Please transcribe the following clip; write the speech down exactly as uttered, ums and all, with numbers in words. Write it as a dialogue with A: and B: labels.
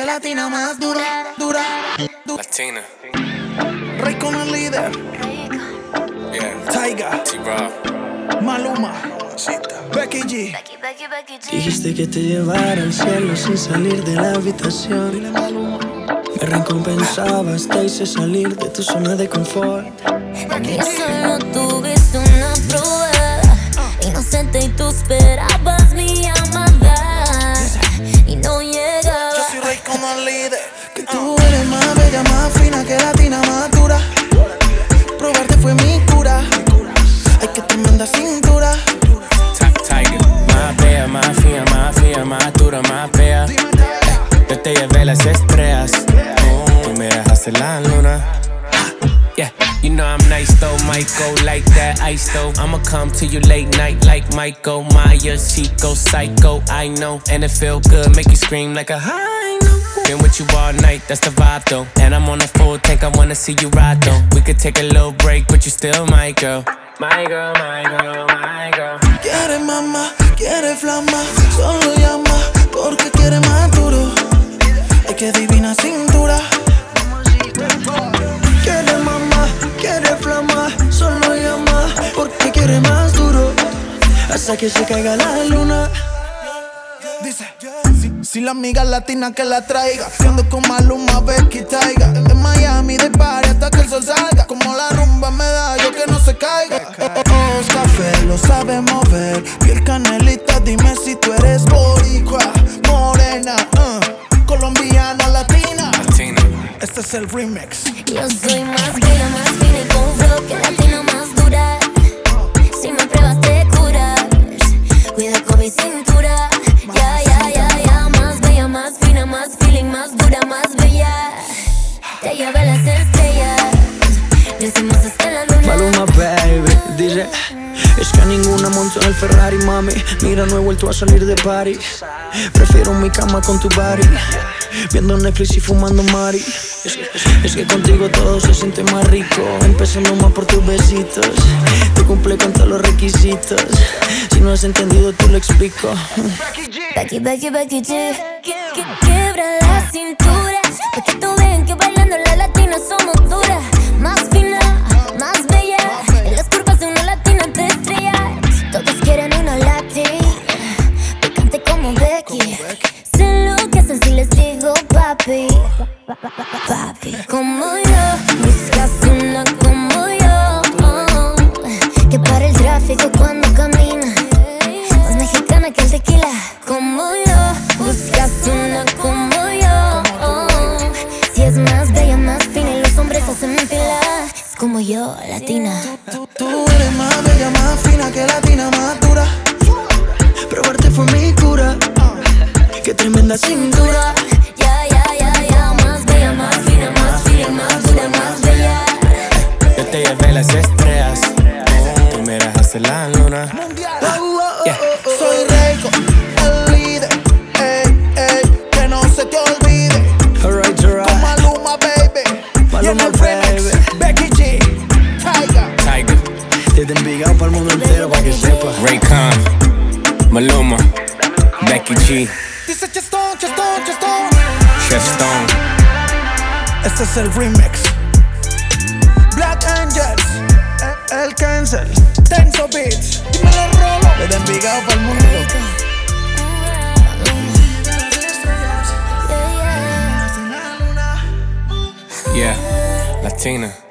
A: latina más dura, dura, dura.
B: Latina.
A: Rey con el líder.
B: Yeah.
A: Tyga.
B: T-Raw.
A: Maluma. Becky G.
C: Dijiste que te llevara al cielo sin salir de la habitación. Me recompensabas, te hice salir de tu zona de confort.
D: Que solo tuviste una prueba inocente y tú esperabas mi llamada y no llegaba.
A: Yo soy Rey con el líder. Que tú eres más bella, más fina que latina, más dura. Probarte fue mi cura. Ay, que tremenda cintura.
B: Tiger. Más bella, más fina, más fría, más dura, más bella. Yo te llevé las estrellas. Tú me dejaste la luna. Yeah, you know I'm nice though, might go like that ice though. I'ma come to you late night like Michael Myers. She go psycho, I know, and it feel good, make you scream like a high note. Been with you all night, that's the vibe though. And I'm on a full tank, I wanna see you ride though. We could take a little break, but you still my girl. My girl, my girl, my girl.
A: Quiere mamá, quiere flama, solo llama porque quiere más duro. Ay, que divina cintura. Quiere mamá, quiere flama, solo llama porque quiere más duro hasta que se caiga la luna. Dice, si, si la amiga latina que la traiga, ando con Maluma, Becky, Tyga. De Miami, de party hasta que el sol salga. Como la rumba me da, yo que no se caiga. Oh, oh, café, lo sabe mover. Piel canelita, dime si tú eres boricua, morena, uh, colombiana, latina.
B: Latina.
A: Este es el remix.
D: Yo soy más bella, más fina y con flow que latina más dura. Si me pruebas te curas. Cuida con mi cintura. Ya, ya, ya, ya. Más bella, más fina, más feeling, más dura, más bella. Te llevé las estrellas. Lo hicimos hasta la luna.
C: Maluma, baby, dice: es que a ninguna monto en el Ferrari, mami. Mira, no he vuelto a salir de party. Prefiero mi cama con tu body, viendo Netflix y fumando mari. Es que, es que contigo todo se siente más rico. Empezando más por tus besitos. Te cumple con todos los requisitos. Si no has entendido, te lo explico.
D: Becky, Becky, Becky G. Quiebra la cintura, pa' que tú vean que bailando la latina somos duras. Más fina, más bella. En las curvas de una latina te estrellas. Todos quieren una latina picante como Becky. Sé lo que hacen si les digo papi. Papi, como yo, buscas una como yo, oh, que para el tráfico cuando camina. Más mexicana que el tequila. Como yo, buscas una como yo, oh, si es más bella, más fina y los hombres hacen fila. Es como yo, latina.
A: Tú, tú eres más bella, más fina que latina, más dura.
C: Probarte fue mi cura. Qué tremenda cintura.
D: Ya, ya, ya, ya. Más bella, más fina, más fina, más dura, más bella.
B: Yo te llevé las estrellas. Tú me dejaste la luna.
A: Mundial.
B: Yeah.
A: Soy Rey, el líder. Ey, ey, que no se te olvide.
C: Alright, alright.
A: Con Maluma, baby.
C: Maluma,
A: y en el remix,
C: baby.
A: Becky G. Tyga.
B: Tiger.
C: Desde Envigado para el mundo entero, para que sepa.
B: Raycon. Maluma. Becky G.
A: Dice Chestón, Chestón, Chestón.
B: Chef Stone.
A: Este es el remix. Black Angels. El, el Cancel. Tenso Beats. Dímelo, Rolo. Desde Envigado para el mundo.
B: Yeah. Latina.